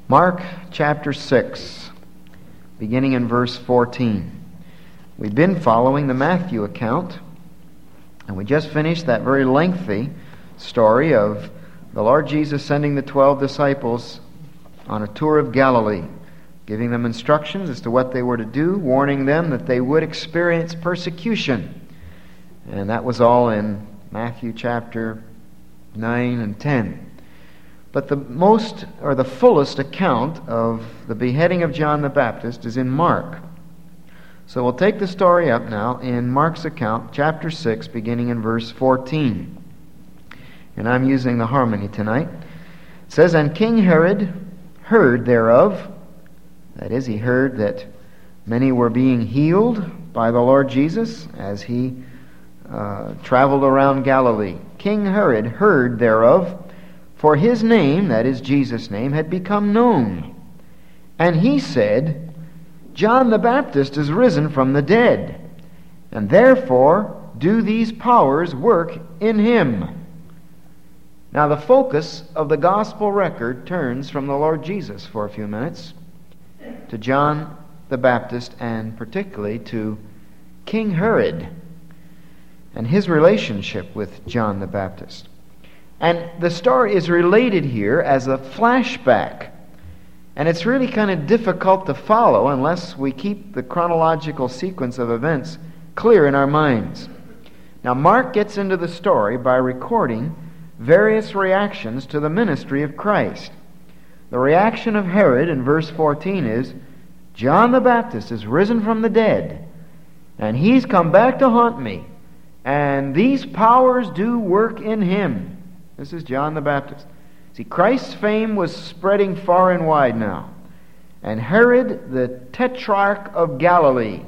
Mark chapter 6, beginning in verse 14. We've been following the Matthew account, and we just finished that very lengthy story of the Lord Jesus sending the 12 disciples on a tour of Galilee, giving them instructions as to what they were to do, warning them that they would experience persecution. And that was all in Matthew chapter 9 and 10. But the fullest account of the beheading of John the Baptist is in Mark. So we'll take the story up now in Mark's account, chapter 6, beginning in verse 14. And I'm using the harmony tonight. It says, "And King Herod heard thereof," that is, he heard that many were being healed by the Lord Jesus as he traveled around Galilee. King Herod heard thereof, for his name, that is Jesus' name, had become known. And he said, John the Baptist is risen from the dead, and therefore do these powers work in him. Now the focus of the gospel record turns from the Lord Jesus for a few minutes to John the Baptist, and particularly to King Herod and his relationship with John the Baptist. And the story is related here as a flashback. And it's really kind of difficult to follow unless we keep the chronological sequence of events clear in our minds. Now, Mark gets into the story by recording various reactions to the ministry of Christ. The reaction of Herod in verse 14 is, John the Baptist is risen from the dead, and he's come back to haunt me, and these powers do work in him. This is John the Baptist. See, Christ's fame was spreading far and wide now. And Herod, the Tetrarch of Galilee,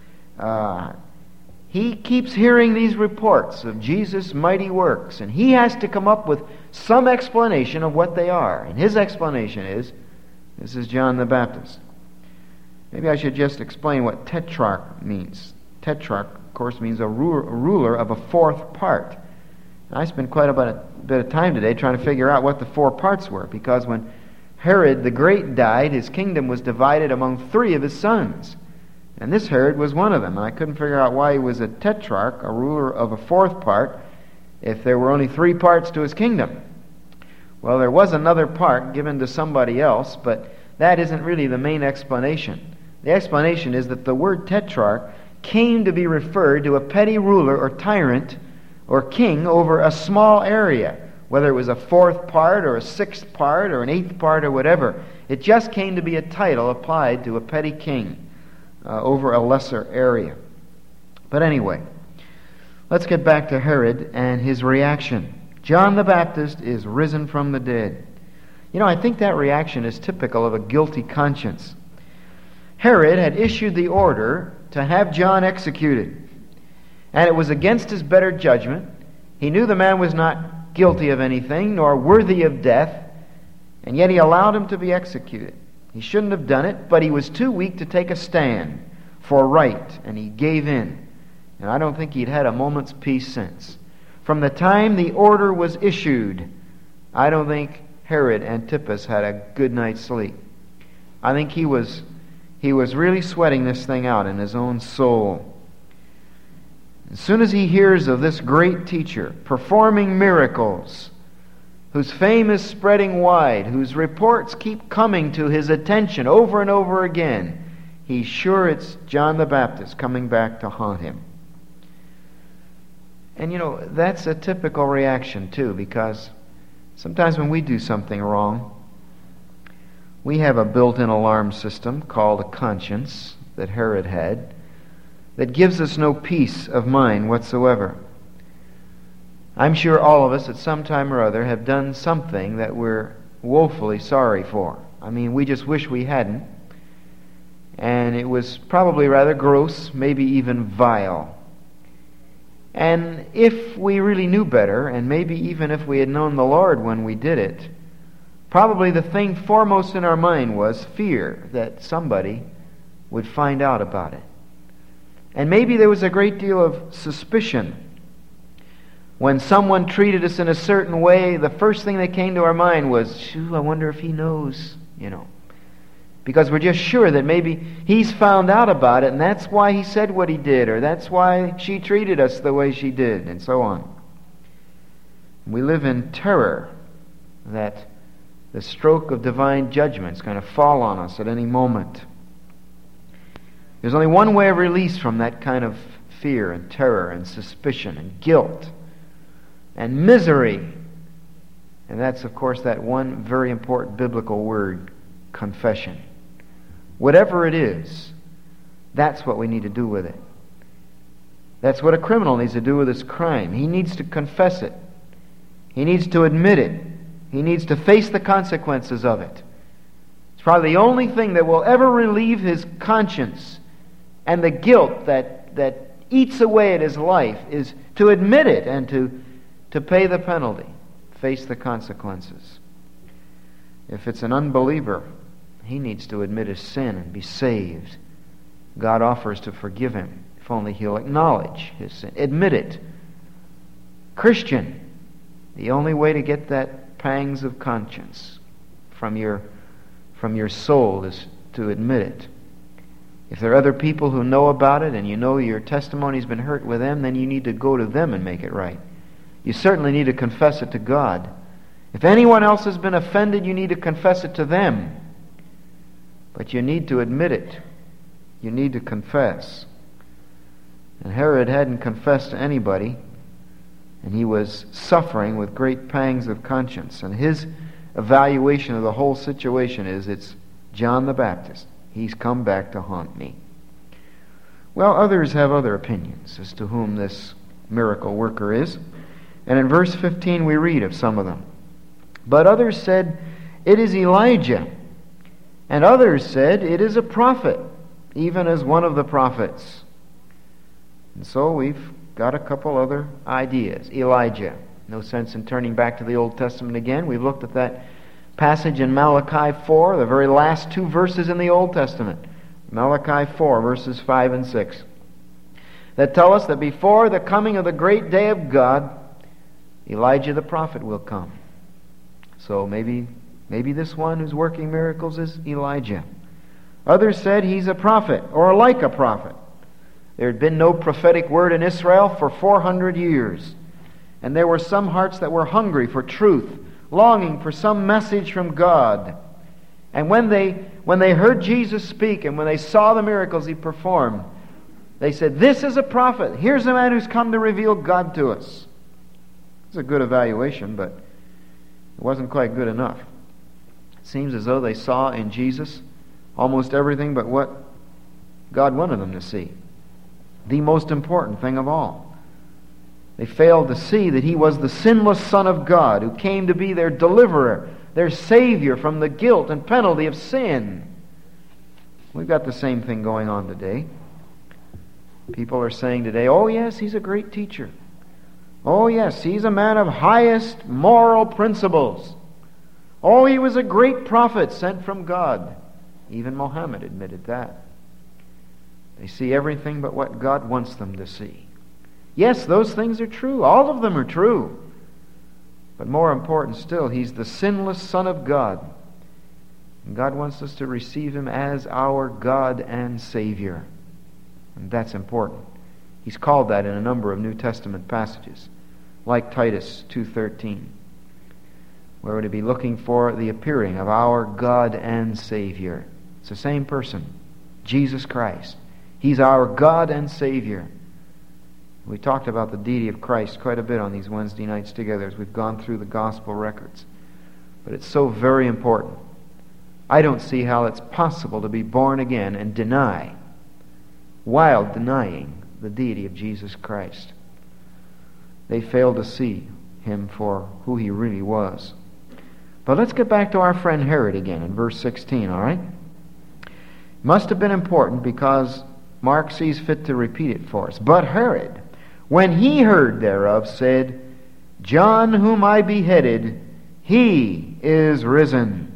he keeps hearing these reports of Jesus' mighty works, and he has to come up with some explanation of what they are. And his explanation is, this is John the Baptist. Maybe I should just explain what Tetrarch means. Tetrarch, of course, means a ruler of a fourth part. I spent quite a bit of time today trying to figure out what the four parts were, because when Herod the Great died, his kingdom was divided among three of his sons. And this Herod was one of them. And I couldn't figure out why he was a tetrarch, a ruler of a fourth part, if there were only three parts to his kingdom. Well, there was another part given to somebody else, but that isn't really the main explanation. The explanation is that the word tetrarch came to be referred to a petty ruler or tyrant or king over a small area, whether it was a fourth part or a sixth part or an eighth part or whatever. It just came to be a title applied to a petty king over a lesser area. But anyway, let's get back to Herod and his reaction. John the Baptist is risen from the dead. You know, I think that reaction is typical of a guilty conscience. Herod had issued the order to have John executed, and it was against his better judgment. He knew the man was not guilty of anything, nor worthy of death, and yet he allowed him to be executed. He shouldn't have done it, but he was too weak to take a stand for right, and he gave in. And I don't think he'd had a moment's peace since. From the time the order was issued, I don't think Herod Antipas had a good night's sleep. I think he was really sweating this thing out in his own soul. As soon as he hears of this great teacher performing miracles, whose fame is spreading wide, whose reports keep coming to his attention over and over again, he's sure it's John the Baptist coming back to haunt him. And you know, that's a typical reaction too, because sometimes when we do something wrong, we have a built-in alarm system called a conscience that Herod had, that gives us no peace of mind whatsoever. I'm sure all of us at some time or other have done something that we're woefully sorry for. I mean, we just wish we hadn't. And it was probably rather gross, maybe even vile. And if we really knew better, and maybe even if we had known the Lord when we did it, probably the thing foremost in our mind was fear that somebody would find out about it. And maybe there was a great deal of suspicion. When someone treated us in a certain way, the first thing that came to our mind was, I wonder if he knows, Because we're just sure that maybe he's found out about it, and that's why he said what he did, or that's why she treated us the way she did, and so on. We live in terror that the stroke of divine judgment is going to fall on us at any moment. There's only one way of release from that kind of fear and terror and suspicion and guilt and misery. And that's, of course, that one very important biblical word, confession. Whatever it is, that's what we need to do with it. That's what a criminal needs to do with his crime. He needs to confess it. He needs to admit it. He needs to face the consequences of it. It's probably the only thing that will ever relieve his conscience and the guilt that eats away at his life is to admit it and to pay the penalty, face the consequences. If it's an unbeliever, he needs to admit his sin and be saved. God offers to forgive him if only he'll acknowledge his sin. Admit it. Christian, the only way to get that pangs of conscience from your soul is to admit it. If there are other people who know about it and you know your testimony's been hurt with them, then you need to go to them and make it right. You certainly need to confess it to God. If anyone else has been offended, you need to confess it to them. But you need to admit it. You need to confess. And Herod hadn't confessed to anybody, and he was suffering with great pangs of conscience. And his evaluation of the whole situation is, it's John the Baptist. He's come back to haunt me. Well, others have other opinions as to whom this miracle worker is. And in verse 15 we read of some of them. But others said, it is Elijah. And others said, it is a prophet, even as one of the prophets. And so we've got a couple other ideas. Elijah. No sense in turning back to the Old Testament again. We've looked at that passage in Malachi 4, the very last two verses in the Old Testament. Malachi 4, verses 5 and 6. That tell us that before the coming of the great day of God, Elijah the prophet will come. So maybe this one who's working miracles is Elijah. Others said he's a prophet, or like a prophet. There had been no prophetic word in Israel for 400 years. And there were some hearts that were hungry for truth, longing for some message from God. And when they heard Jesus speak and when they saw the miracles he performed, they said, this is a prophet. Here's a man who's come to reveal God to us. It's a good evaluation, but it wasn't quite good enough. It seems as though they saw in Jesus almost everything but what God wanted them to see. The most important thing of all. They failed to see that he was the sinless Son of God who came to be their deliverer, their Savior from the guilt and penalty of sin. We've got the same thing going on today. People are saying today, oh yes, he's a great teacher. Oh yes, he's a man of highest moral principles. Oh, he was a great prophet sent from God. Even Mohammed admitted that. They see everything but what God wants them to see. Yes, those things are true. All of them are true. But more important still, he's the sinless Son of God. And God wants us to receive him as our God and Savior. And that's important. He's called that in a number of New Testament passages, like Titus 2:13, where we're to be looking for the appearing of our God and Savior. It's the same person, Jesus Christ. He's our God and Savior. We talked about the deity of Christ quite a bit on these Wednesday nights together as we've gone through the gospel records. But it's so very important. I don't see how it's possible to be born again and deny, while denying the deity of Jesus Christ. They failed to see him for who he really was. But let's get back to our friend Herod again in verse 16, all right? Must have been important because Mark sees fit to repeat it for us. But Herod, when he heard thereof, said, John whom I beheaded, he is risen.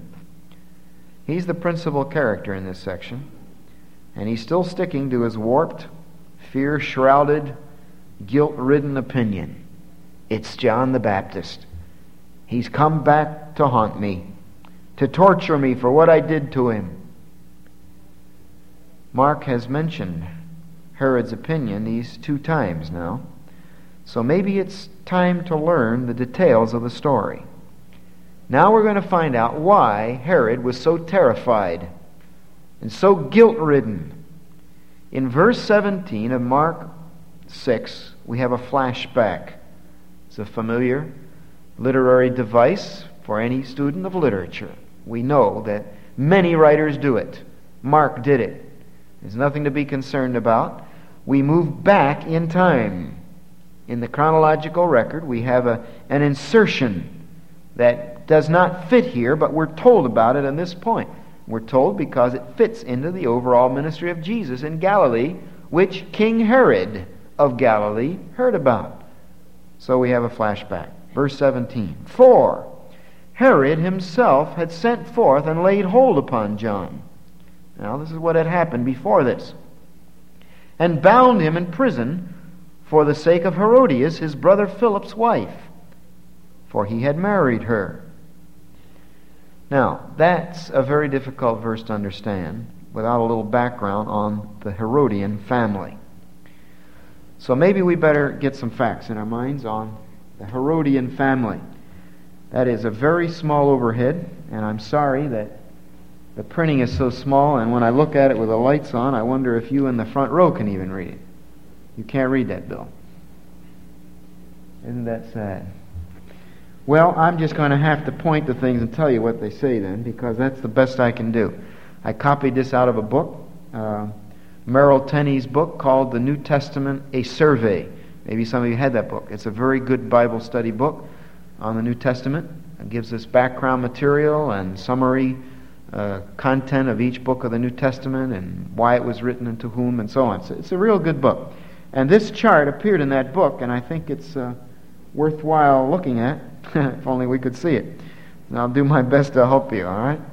He's the principal character in this section. And he's still sticking to his warped, fear-shrouded, guilt-ridden opinion. It's John the Baptist. He's come back to haunt me. to torture me for what I did to him. Mark has mentioned Herod's opinion these 2 times now. So maybe it's time to learn the details of the story. Now we're going to find out why Herod was so terrified and so guilt-ridden. In verse 17 of Mark 6, we have a flashback. It's a familiar literary device for any student of literature. We know that many writers do it. Mark did it. There's nothing to be concerned about. We move back in time. In the chronological record, we have an insertion that does not fit here, but we're told about it at this point. We're told because it fits into the overall ministry of Jesus in Galilee, which King Herod of Galilee heard about. So we have a flashback. Verse 17. For Herod himself had sent forth and laid hold upon John. Now this is what had happened before this. And bound him in prison for the sake of Herodias, his brother Philip's wife, for he had married her. Now, that's a very difficult verse to understand without a little background on the Herodian family. So maybe we better get some facts in our minds on the Herodian family. That is a very small overhead, and I'm sorry that the printing is so small, and when I look at it with the lights on, I wonder if you in the front row can even read it. You can't read that, Bill. Isn't that sad? Well, I'm just going to have to point to things and tell you what they say then, because that's the best I can do. I copied this out of a book, Merrill Tenney's book called The New Testament, A Survey. Maybe some of you had that book. It's a very good Bible study book on the New Testament. It gives us background material and summary content of each book of the New Testament and why it was written and to whom and so on. So it's a real good book. And this chart appeared in that book, and I think it's worthwhile looking at, if only we could see it. And I'll do my best to help you, all right?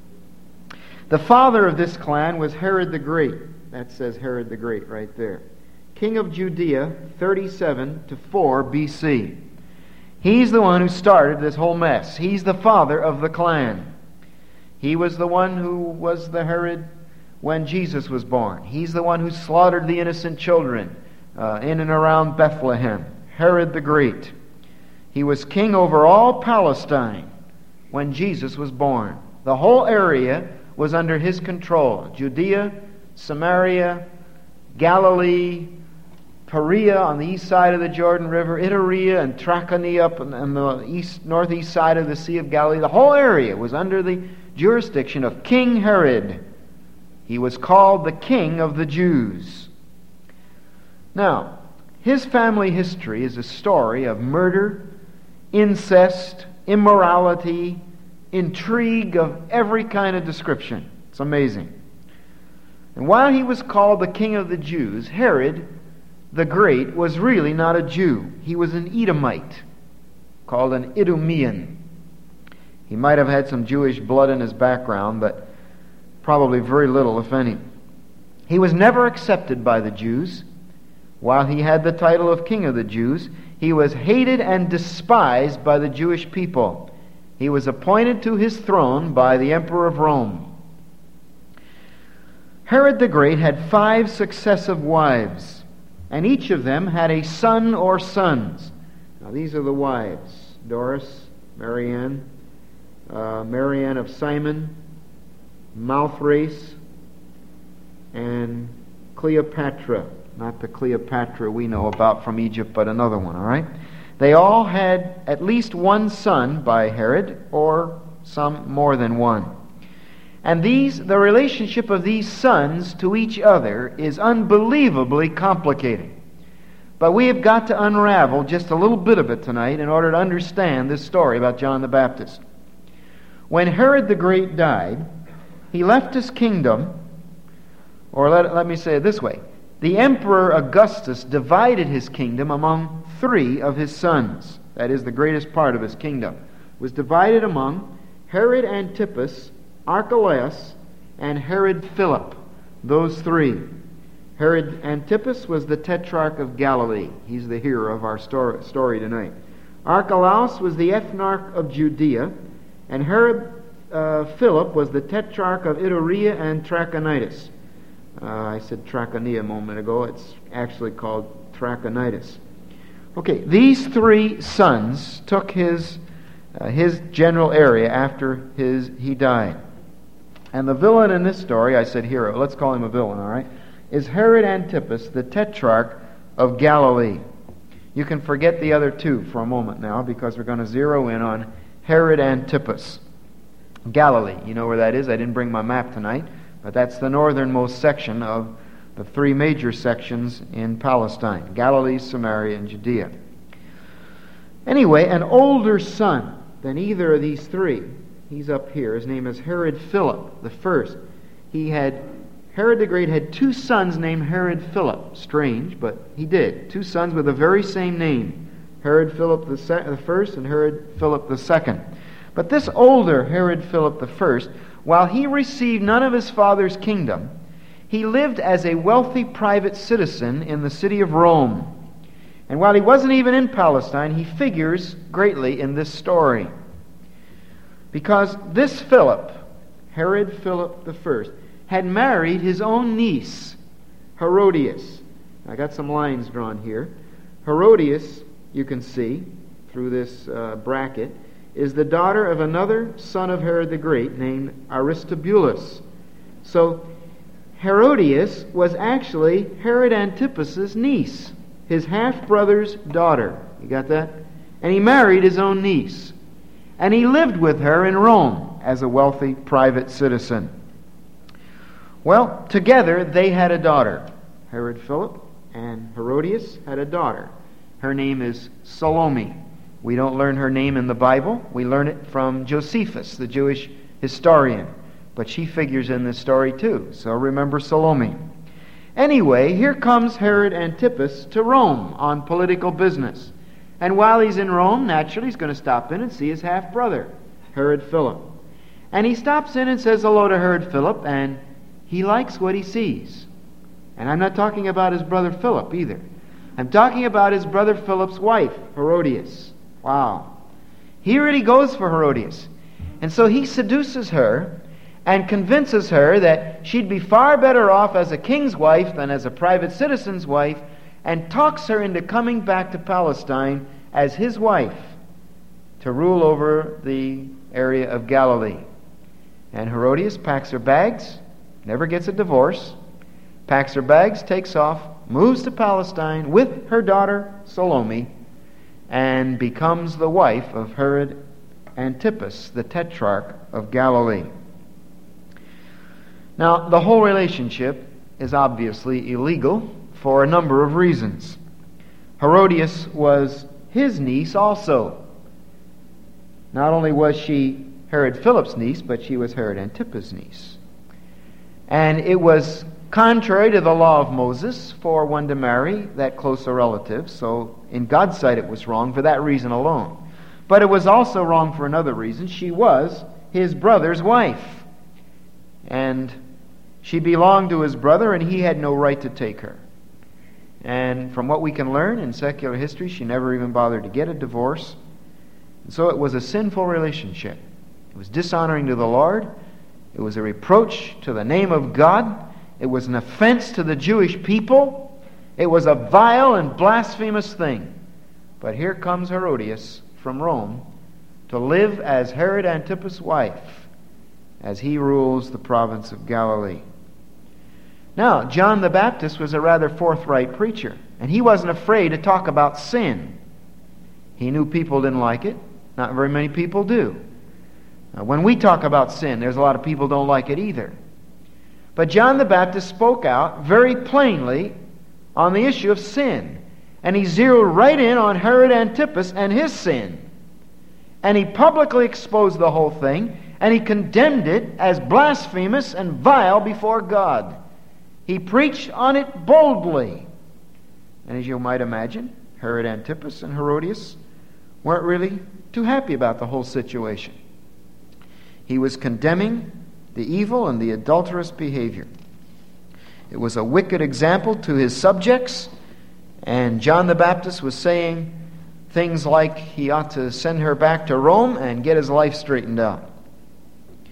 The father of this clan was Herod the Great. That says Herod the Great right there. King of Judea, 37 to 4 B.C. He's the one who started this whole mess. He's the father of the clan. He was the one who was the Herod when Jesus was born. He's the one who slaughtered the innocent children in and around Bethlehem. Herod the Great. He was king over all Palestine when Jesus was born. The whole area was under his control. Judea, Samaria, Galilee, Perea on the east side of the Jordan River, Iturea and Trachony up on the northeast side of the Sea of Galilee. The whole area was under the jurisdiction of King Herod. He was called the King of the Jews. Now, his family history is a story of murder, incest, immorality, intrigue of every kind of description. It's amazing. And while he was called the King of the Jews, Herod the Great was really not a Jew. He was an Edomite, called an Idumean. He might have had some Jewish blood in his background, but probably very little, if any. He was never accepted by the Jews. While he had the title of King of the Jews, he was hated and despised by the Jewish people. He was appointed to his throne by the Emperor of Rome. Herod the Great had 5 successive wives, and each of them had a son or sons. Now these are the wives: Doris, Marianne, Marianne of Simon, Malthrace, and Cleopatra. Not the Cleopatra we know about from Egypt, but another one, all right? They all had at least one son by Herod, or some more than one. And the relationship of these sons to each other is unbelievably complicated. But we have got to unravel just a little bit of it tonight in order to understand this story about John the Baptist. When Herod the Great died, he left his kingdom, or let me say it this way. The Emperor Augustus divided his kingdom among 3 of his sons. That is, the greatest part of his kingdom was divided among Herod Antipas, Archelaus, and Herod Philip. Those 3. Herod Antipas was the tetrarch of Galilee. He's the hero of our story tonight. Archelaus was the ethnarch of Judea, and Herod Philip was the tetrarch of Iturea and Trachonitis. I said Trachonia a moment ago. It's actually called Trachonitis. Okay, these three sons took his general area after he died. And the villain in this story, I said hero, let's call him a villain, all right, is Herod Antipas, the tetrarch of Galilee. You can forget the other two for a moment now because we're going to zero in on Herod Antipas. Galilee, you know where that is? I didn't bring my map tonight, but that's the northernmost section of the three major sections in Palestine: Galilee, Samaria, and Judea. Anyway, an older son than either of these three, he's up here. His name is Herod Philip the first. Herod the Great had two sons named Herod Philip. Strange, but he did. Two sons with the very same name. Herod Philip the first and Herod Philip the second. But this older Herod Philip the first, while he received none of his father's kingdom, he lived as a wealthy private citizen in the city of Rome. And while he wasn't even in Palestine, he figures greatly in this story. Because this Philip, Herod Philip the first, had married his own niece, Herodias. I got some lines drawn here. Herodias, you can see through this bracket, is the daughter of another son of Herod the Great named Aristobulus. So Herodias was actually Herod Antipas's niece, his half-brother's daughter. You got that? And he married his own niece. And he lived with her in Rome as a wealthy private citizen. Well, together they had a daughter. Herod Philip and Herodias had a daughter. Her name is Salome. We don't learn her name in the Bible. We learn it from Josephus, the Jewish historian. But she figures in this story too. So remember Salome. Anyway, here comes Herod Antipas to Rome on political business. And while he's in Rome, naturally he's going to stop in and see his half-brother, Herod Philip. And he stops in and says hello to Herod Philip, and he likes what he sees. And I'm not talking about his brother Philip either. I'm talking about his brother Philip's wife, Herodias. Wow. He really goes for Herodias. And so he seduces her and convinces her that she'd be far better off as a king's wife than as a private citizen's wife, and talks her into coming back to Palestine as his wife to rule over the area of Galilee. And Herodias packs her bags, never gets a divorce, packs her bags, takes off, moves to Palestine with her daughter Salome, and becomes the wife of Herod Antipas, the tetrarch of Galilee. Now, the whole relationship is obviously illegal for a number of reasons. Herodias was his niece also. Not only was she Herod Philip's niece, but she was Herod Antipas' niece. And it was contrary to the law of Moses for one to marry that close a relative, so in God's sight it was wrong for that reason alone. But it was also wrong for another reason. She was his brother's wife. And she belonged to his brother, and he had no right to take her. And from what we can learn in secular history, she never even bothered to get a divorce. And so it was a sinful relationship. It was dishonoring to the Lord. It was a reproach to the name of God. It was an offense to the Jewish people. It was a vile and blasphemous thing. But here comes Herodias from Rome to live as Herod Antipas' wife as he rules the province of Galilee. Now, John the Baptist was a rather forthright preacher, and he wasn't afraid to talk about sin. He knew people didn't like it. Not very many people do. When we talk about sin, there's a lot of people who don't like it either. But John the Baptist spoke out very plainly on the issue of sin. And he zeroed right in on Herod Antipas and his sin. And he publicly exposed the whole thing, and he condemned it as blasphemous and vile before God. He preached on it boldly. And as you might imagine, Herod Antipas and Herodias weren't really too happy about the whole situation. He was condemning the evil and the adulterous behavior. It was a wicked example to his subjects, and John the Baptist was saying things like he ought to send her back to Rome and get his life straightened out.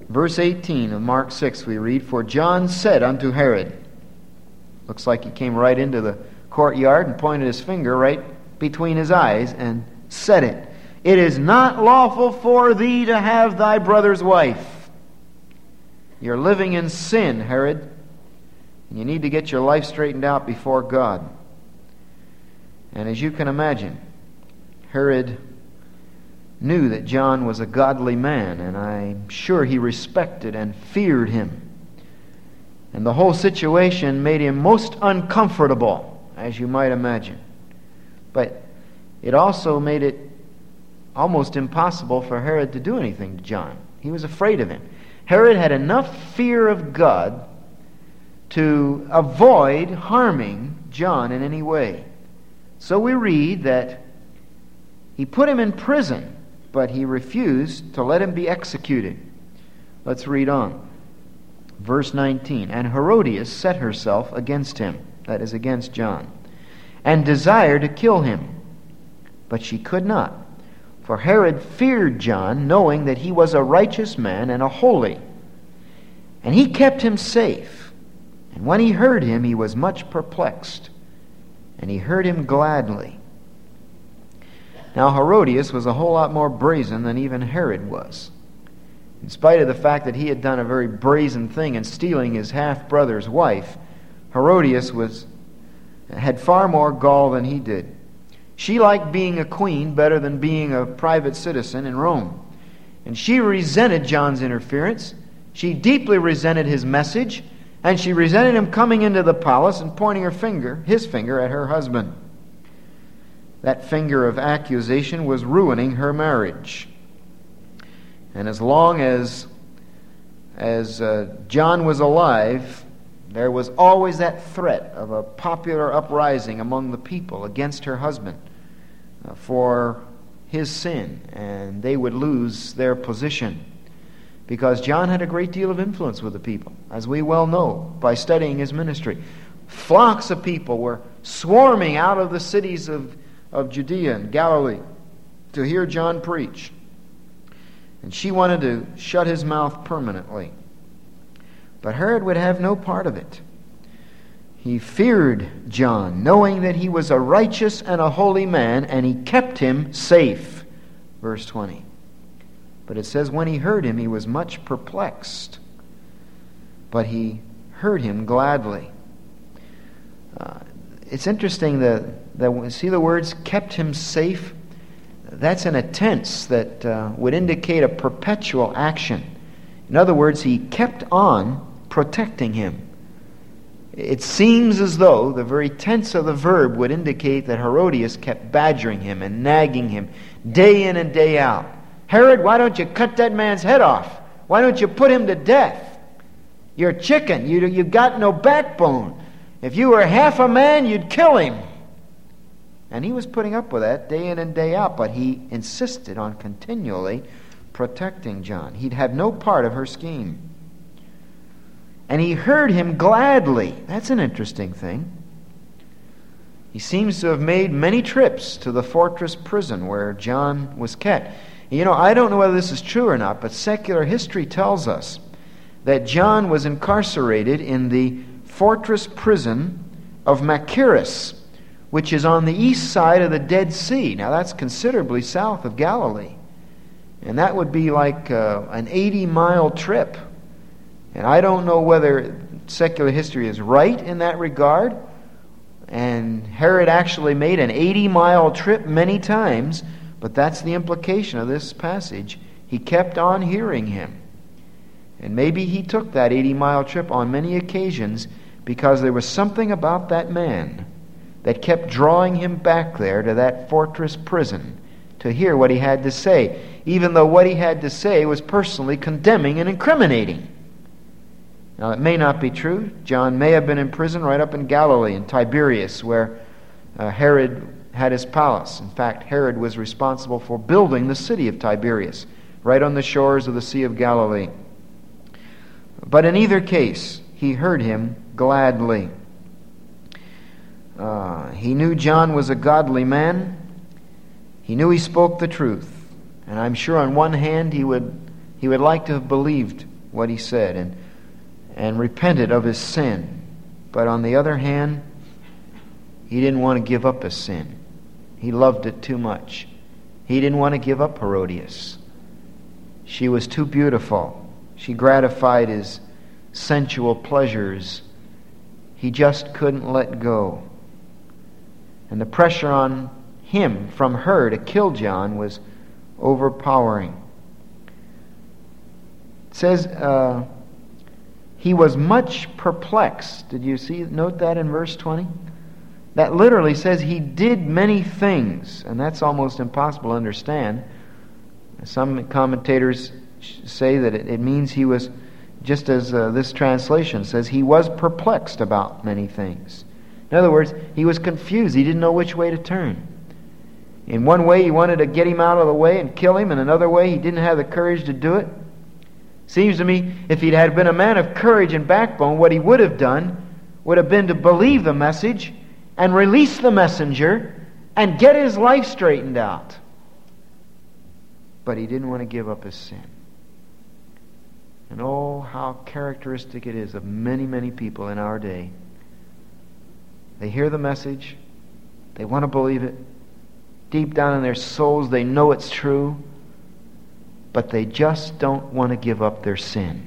Verse 18 of Mark 6 we read, "For John said unto Herod," looks like he came right into the courtyard and pointed his finger right between his eyes and said it, "It is not lawful for thee to have thy brother's wife." You're living in sin, Herod. And you need to get your life straightened out before God. And as you can imagine, Herod knew that John was a godly man, and I'm sure he respected and feared him. And the whole situation made him most uncomfortable, as you might imagine. But it also made it almost impossible for Herod to do anything to John. He was afraid of him. Herod had enough fear of God to avoid harming John in any way. So we read that he put him in prison, but he refused to let him be executed. Let's read on. Verse 19, "And Herodias set herself against him," that is, against John, "and desired to kill him. But she could not. For Herod feared John, knowing that he was a righteous man and a holy. And he kept him safe. And when he heard him, he was much perplexed. And he heard him gladly." Now Herodias was a whole lot more brazen than even Herod was. In spite of the fact that he had done a very brazen thing in stealing his half-brother's wife, Herodias had far more gall than he did. She liked being a queen better than being a private citizen in Rome. And she resented John's interference. She deeply resented his message. And she resented him coming into the palace and pointing his finger at her husband. That finger of accusation was ruining her marriage. And as long as John was alive, there was always that threat of a popular uprising among the people against her husband for his sin, and they would lose their position. Because John had a great deal of influence with the people, as we well know by studying his ministry. Flocks of people were swarming out of the cities of Judea and Galilee to hear John preach. And she wanted to shut his mouth permanently. But Herod would have no part of it. He feared John, knowing that he was a righteous and a holy man, and he kept him safe. Verse 20. But it says, when he heard him, he was much perplexed. But he heard him gladly. It's interesting that see the words, kept him safe? That's in a tense that would indicate a perpetual action. In other words, he kept on protecting him. It seems as though the very tense of the verb would indicate that Herodias kept badgering him and nagging him day in and day out. Herod, why don't you cut that man's head off? Why don't you put him to death? You're a chicken. You've got no backbone. If you were half a man, you'd kill him. And he was putting up with that day in and day out, but he insisted on continually protecting John. He'd have no part of her scheme. And he heard him gladly. That's an interesting thing. He seems to have made many trips to the fortress prison where John was kept. You know, I don't know whether this is true or not, but secular history tells us that John was incarcerated in the fortress prison of Machaerus, which is on the east side of the Dead Sea. Now, that's considerably south of Galilee. And that would be like an 80-mile trip. And I don't know whether secular history is right in that regard. And Herod actually made an 80-mile trip many times, but that's the implication of this passage. He kept on hearing him. And maybe he took that 80-mile trip on many occasions because there was something about that man that kept drawing him back there to that fortress prison to hear what he had to say, even though what he had to say was personally condemning and incriminating. Now, it may not be true. John may have been in prison right up in Galilee, in Tiberias, where Herod had his palace. In fact, Herod was responsible for building the city of Tiberias, right on the shores of the Sea of Galilee. But in either case, he heard him gladly. He knew John was a godly man. He knew he spoke the truth. And I'm sure on one hand he would like to have believed what he said and repented of his sin. But on the other hand, he didn't want to give up his sin. He loved it too much. He didn't want to give up Herodias. She was too beautiful. She gratified his sensual pleasures. He just couldn't let go. And the pressure on him from her to kill John was overpowering. It says he was much perplexed. Did you note that in verse 20? That literally says he did many things, and that's almost impossible to understand. Some commentators say that it means he was, just as this translation says, he was perplexed about many things. In other words, he was confused. He didn't know which way to turn. In one way, he wanted to get him out of the way and kill him. In another way, he didn't have the courage to do it. Seems to me, if he had been a man of courage and backbone, what he would have done would have been to believe the message and release the messenger and get his life straightened out. But he didn't want to give up his sin. And oh, how characteristic it is of many, many people in our day. They hear the message, they want to believe it. Deep down in their souls, they know it's true, but they just don't want to give up their sin.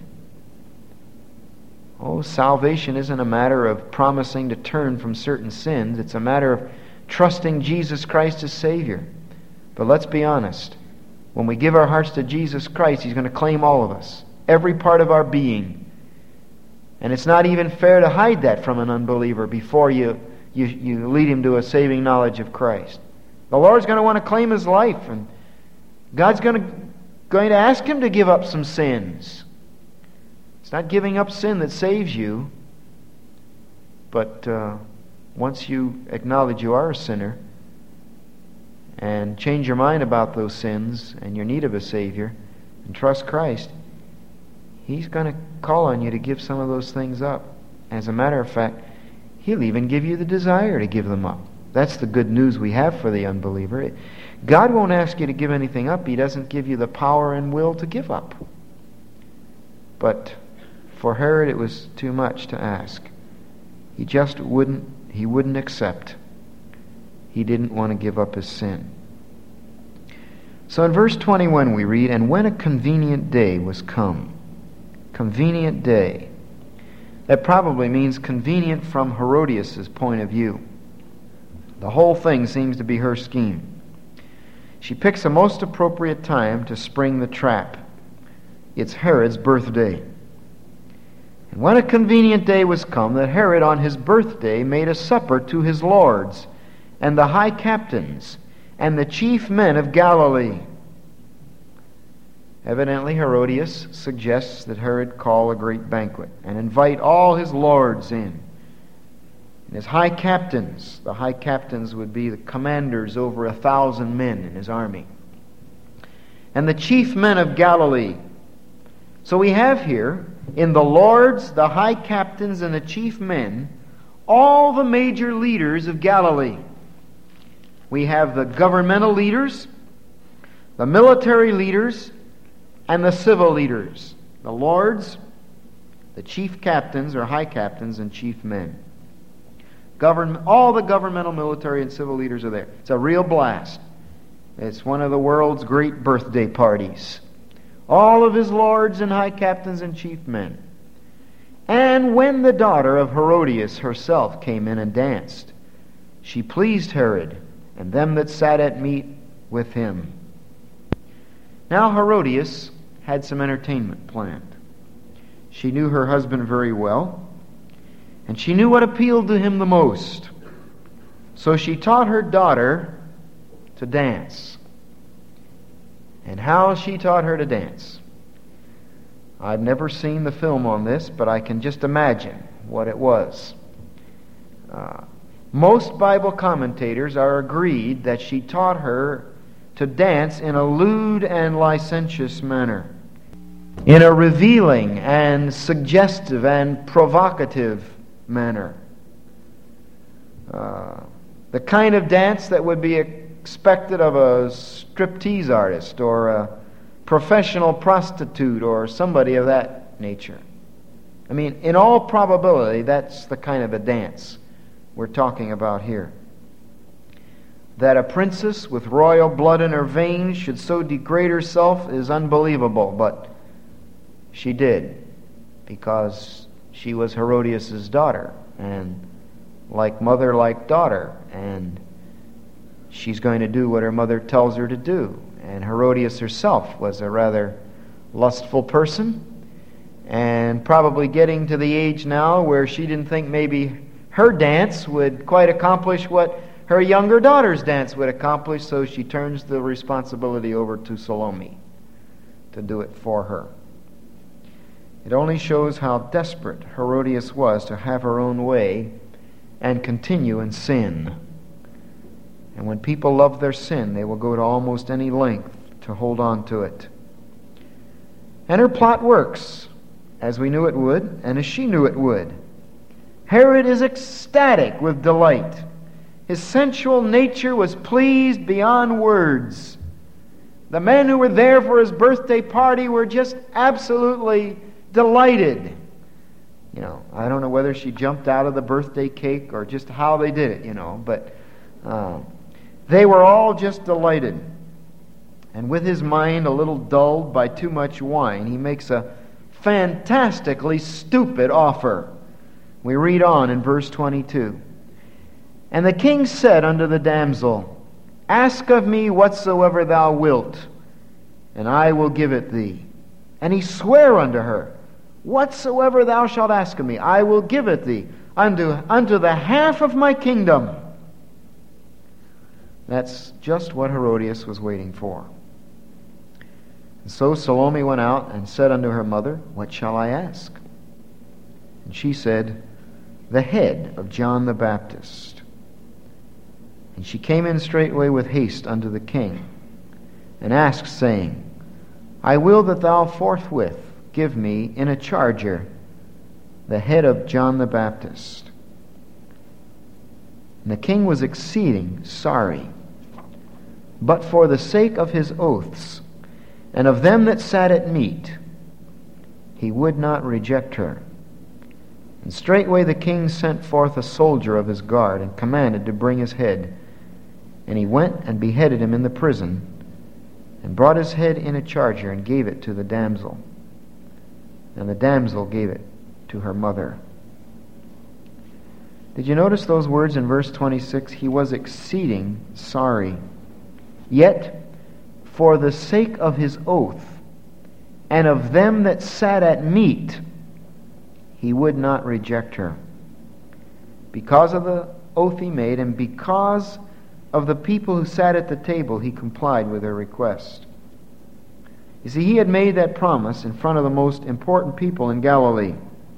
Oh, salvation isn't a matter of promising to turn from certain sins. It's a matter of trusting Jesus Christ as Savior. But let's be honest. When we give our hearts to Jesus Christ, He's going to claim all of us. Every part of our being. And it's not even fair to hide that from an unbeliever before you lead him to a saving knowledge of Christ. The Lord's going to want to claim his life, and God's going to ask him to give up some sins. It's not giving up sin that saves you, but once you acknowledge you are a sinner and change your mind about those sins and your need of a Savior and trust Christ, He's going to call on you to give some of those things up. As a matter of fact, He'll even give you the desire to give them up. That's the good news we have for the unbeliever. God won't ask you to give anything up. He doesn't give you the power and will to give up. But for Herod, it was too much to ask. He just wouldn't accept. He didn't want to give up his sin. So in verse 21 we read, "And when a convenient day was come," convenient day. That probably means convenient from Herodias' point of view. The whole thing seems to be her scheme. She picks a most appropriate time to spring the trap. It's Herod's birthday. And when a convenient day was come, that Herod on his birthday made a supper to his lords, and the high captains, and the chief men of Galilee. Evidently, Herodias suggests that Herod call a great banquet and invite all his lords in. And his high captains, the high captains would be the commanders over 1,000 men in his army. And the chief men of Galilee. So we have here, in the lords, the high captains, and the chief men, all the major leaders of Galilee. We have the governmental leaders, the military leaders, and the civil leaders. The lords, the chief captains, or high captains, and chief men. All the governmental, military, and civil leaders are there. It's a real blast. It's one of the world's great birthday parties. All of his lords and high captains and chief men. And when the daughter of Herodias herself came in and danced, she pleased Herod and them that sat at meat with him. Now Herodias had some entertainment planned. She knew her husband very well, and she knew what appealed to him the most. So she taught her daughter to dance. And how she taught her to dance. I've never seen the film on this, but I can just imagine what it was. Most Bible commentators are agreed that she taught her to dance in a lewd and licentious manner, in a revealing and suggestive and provocative manner. The kind of dance that would be expected of a striptease artist or a professional prostitute or somebody of that nature. I mean, in all probability, that's the kind of a dance we're talking about here. That a princess with royal blood in her veins should so degrade herself is unbelievable, but she did, because she was Herodias' daughter, and like mother, like daughter, and she's going to do what her mother tells her to do. And Herodias herself was a rather lustful person, and probably getting to the age now where she didn't think maybe her dance would quite accomplish what her younger daughter's dance would accomplish, so she turns the responsibility over to Salome to do it for her. It only shows how desperate Herodias was to have her own way and continue in sin. And when people love their sin, they will go to almost any length to hold on to it. And her plot works, as we knew it would, and as she knew it would. Herod is ecstatic with delight. His sensual nature was pleased beyond words. The men who were there for his birthday party were just absolutely delighted. I don't know whether she jumped out of the birthday cake or just how they did it, but they were all just delighted. And with his mind a little dulled by too much wine, he makes a fantastically stupid offer. We read on in verse 22. And the king said unto the damsel, Ask of me whatsoever thou wilt, and I will give it thee. And he sware unto her, Whatsoever thou shalt ask of me, I will give it thee, unto the half of my kingdom. That's just what Herodias was waiting for. And so Salome went out and said unto her mother, What shall I ask? And she said, The head of John the Baptist. And she came in straightway with haste unto the king, and asked, saying, I will that thou forthwith give me in a charger the head of John the Baptist. And the king was exceeding sorry, but for the sake of his oaths, and of them that sat at meat, he would not reject her. And straightway the king sent forth a soldier of his guard, and commanded to bring his head. And he went and beheaded him in the prison, and brought his head in a charger, and gave it to the damsel. And the damsel gave it to her mother. Did you notice those words in verse 26? He was exceeding sorry. Yet, for the sake of his oath, and of them that sat at meat, he would not reject her. Because of the oath he made, and because of the people who sat at the table, he complied with her request. You see, he had made that promise in front of the most important people in Galilee.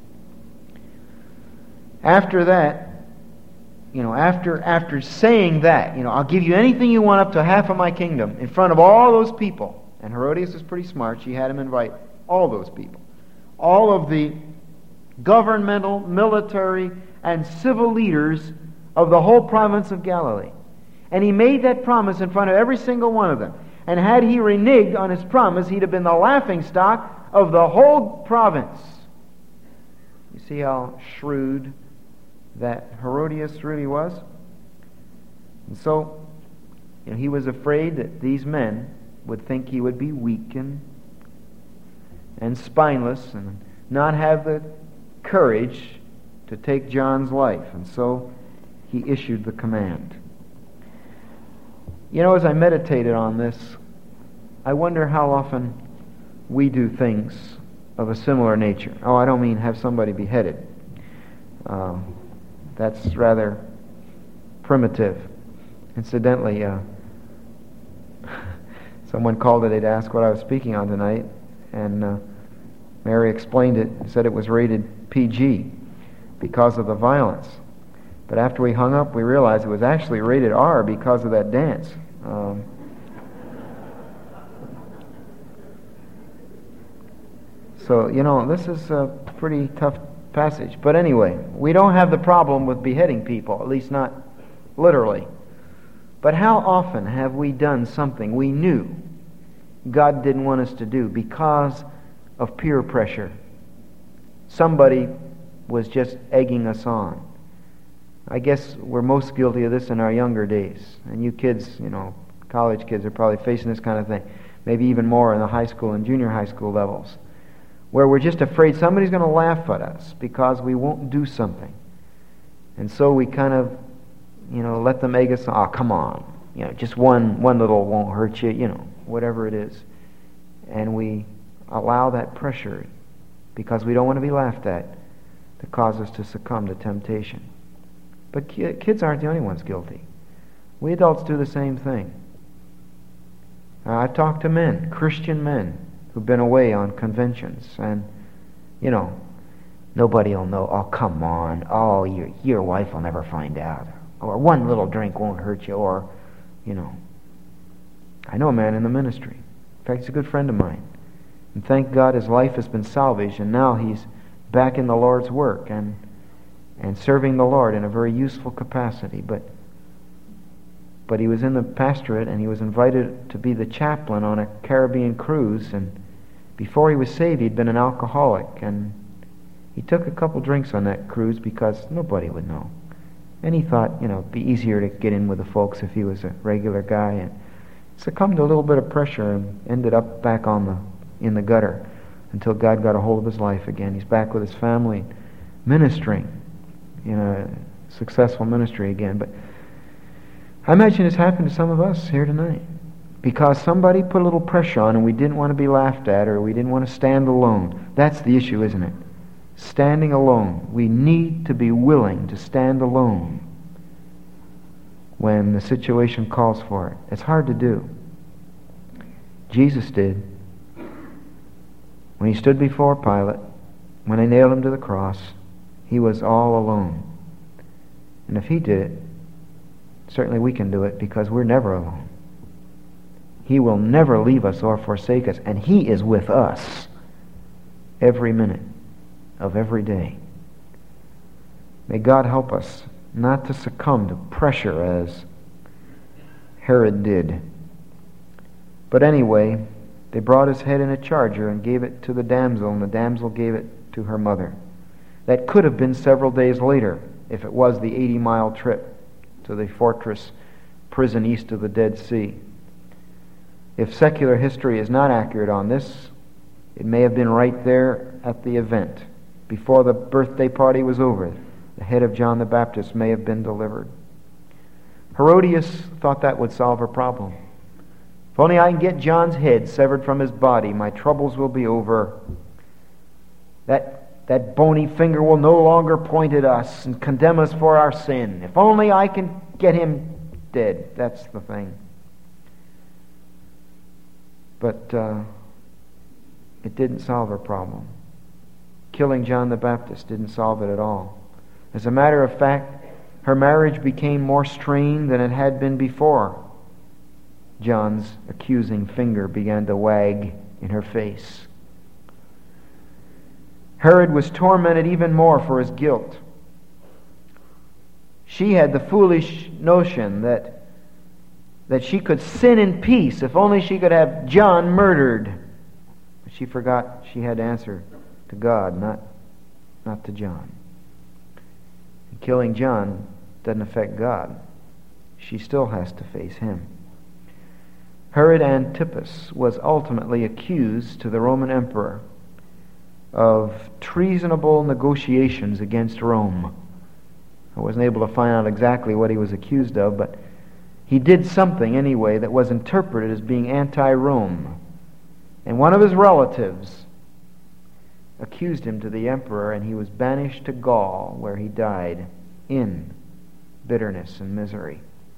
After that, after saying that, I'll give you anything you want up to half of my kingdom in front of all those people. And Herodias was pretty smart. She had him invite all those people. All of the governmental, military, and civil leaders of the whole province of Galilee. And he made that promise in front of every single one of them. And had he reneged on his promise, he'd have been the laughingstock of the whole province. You see how shrewd that Herodias really was? And so, he was afraid that these men would think he would be weak and spineless and not have the courage to take John's life. And so he issued the command. As I meditated on this, I wonder how often we do things of a similar nature. Oh, I don't mean have somebody beheaded. That's rather primitive. Incidentally, someone called today to ask what I was speaking on tonight, and Mary explained it and said it was rated PG because of the violence. But after we hung up, we realized it was actually rated R because of that dance. So, this is a pretty tough passage. But anyway, we don't have the problem with beheading people, at least not literally. But how often have we done something we knew God didn't want us to do because of peer pressure, somebody was just egging us on. I guess we're most guilty of this in our younger days. And you kids, college kids are probably facing this kind of thing. Maybe even more in the high school and junior high school levels, where we're just afraid somebody's going to laugh at us because we won't do something. And so we kind of, let them egg us on. Oh, come on. Just one little won't hurt you, whatever it is. And we allow that pressure because we don't want to be laughed at to cause us to succumb to temptation. But kids aren't the only ones guilty. We adults do the same thing. I've talked to men, Christian men, who've been away on conventions, and, nobody will know. Oh, come on. Oh, your wife will never find out. Or one little drink won't hurt you. Or, I know a man in the ministry. In fact, he's a good friend of mine. And thank God his life has been salvaged, and now he's back in the Lord's work and serving the Lord in a very useful capacity. But he was in the pastorate, and he was invited to be the chaplain on a Caribbean cruise, and before he was saved, he'd been an alcoholic, and he took a couple drinks on that cruise because nobody would know. And he thought, it'd be easier to get in with the folks if he was a regular guy, and succumbed to a little bit of pressure and ended up back in the gutter until God got a hold of his life again. He's back with his family, ministering in a successful ministry again. But I imagine it's happened to some of us here tonight because somebody put a little pressure on and we didn't want to be laughed at, or we didn't want to stand alone. That's the issue, isn't it? Standing alone. We need to be willing to stand alone when the situation calls for it. It's hard to do. Jesus did. When he stood before Pilate, when they nailed him to the cross, he was all alone. And if he did it, certainly we can do it because we're never alone. He will never leave us or forsake us, and he is with us every minute of every day. May God help us not to succumb to pressure as Herod did. But anyway, they brought his head in a charger and gave it to the damsel, and the damsel gave it to her mother. That could have been several days later if it was the 80-mile trip to the fortress prison east of the Dead Sea. If secular history is not accurate on this, it may have been right there at the event. Before the birthday party was over, the head of John the Baptist may have been delivered. Herodias thought that would solve her problem. If only I can get John's head severed from his body, my troubles will be over. That bony finger will no longer point at us and condemn us for our sin. If only I can get him dead. That's the thing. But it didn't solve her problem. Killing John the Baptist didn't solve it at all. As a matter of fact, her marriage became more strained than it had been before. John's accusing finger began to wag in her face. Herod was tormented even more for his guilt. She had the foolish notion that she could sin in peace if only she could have John murdered. But she forgot she had to answer to God, not to John. And killing John doesn't affect God. She still has to face him. Herod Antipas was ultimately accused to the Roman emperor of treasonable negotiations against Rome. I wasn't able to find out exactly what he was accused of, but he did something anyway that was interpreted as being anti-Rome. And one of his relatives accused him to the emperor, and he was banished to Gaul, where he died in bitterness and misery.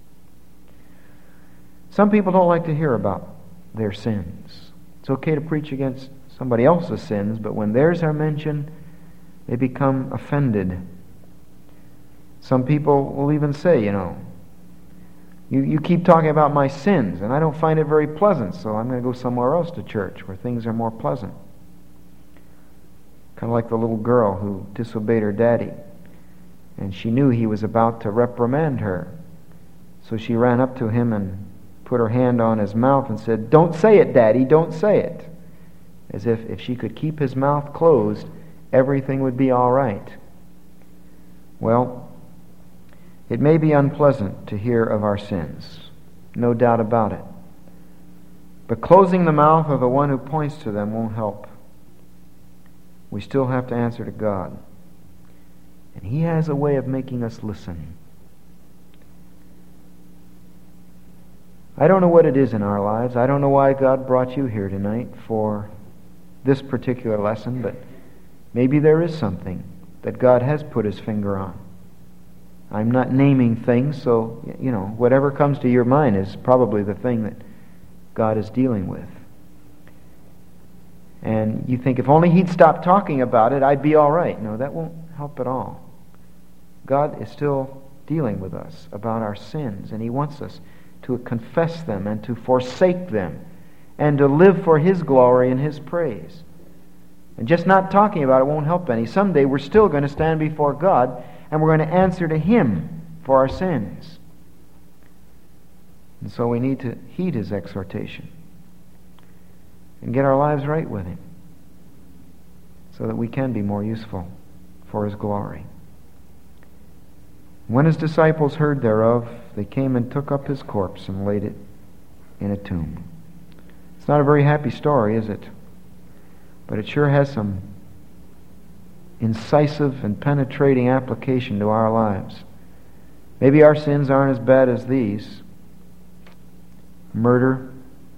Some people don't like to hear about their sins. It's okay to preach against somebody else's sins, but when theirs are mentioned, they become offended. Some people will even say, you keep talking about my sins, and I don't find it very pleasant, so I'm going to go somewhere else to church where things are more pleasant. Kind of like the little girl who disobeyed her daddy, and she knew he was about to reprimand her. So she ran up to him and put her hand on his mouth and said, "Don't say it, Daddy, don't say it." As if she could keep his mouth closed, everything would be all right. Well, it may be unpleasant to hear of our sins, no doubt about it. But closing the mouth of the one who points to them won't help. We still have to answer to God. And He has a way of making us listen. I don't know what it is in our lives. I don't know why God brought you here tonight for this particular lesson, but maybe there is something that God has put His finger on. I'm not naming things, so, whatever comes to your mind is probably the thing that God is dealing with. And you think, if only He'd stop talking about it, I'd be all right. No, that won't help at all. God is still dealing with us about our sins, and He wants us to confess them and to forsake them and to live for His glory and His praise. And just not talking about it won't help any. Someday we're still going to stand before God and we're going to answer to Him for our sins. And so we need to heed His exhortation and get our lives right with Him so that we can be more useful for His glory. When His disciples heard thereof, they came and took up His corpse and laid it in a tomb. It's not a very happy story, is it? But it sure has some incisive and penetrating application to our lives. Maybe our sins aren't as bad as these. Murder,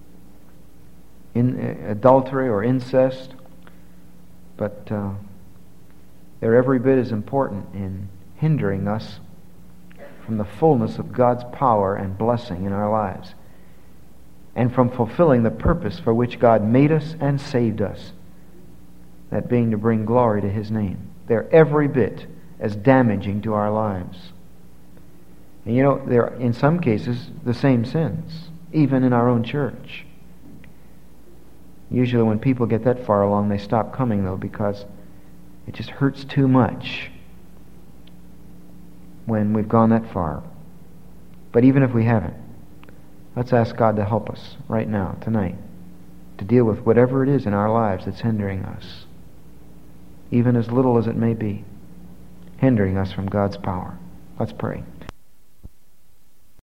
adultery or incest. But they're every bit as important in hindering us from the fullness of God's power and blessing in our lives, and from fulfilling the purpose for which God made us and saved us, that being to bring glory to His name. They're every bit as damaging to our lives. And they're in some cases the same sins, even in our own church. Usually when people get that far along, they stop coming, though, because it just hurts too much when we've gone that far. But even if we haven't, let's ask God to help us right now, tonight, to deal with whatever it is in our lives that's hindering us, even as little as it may be, hindering us from God's power. Let's pray.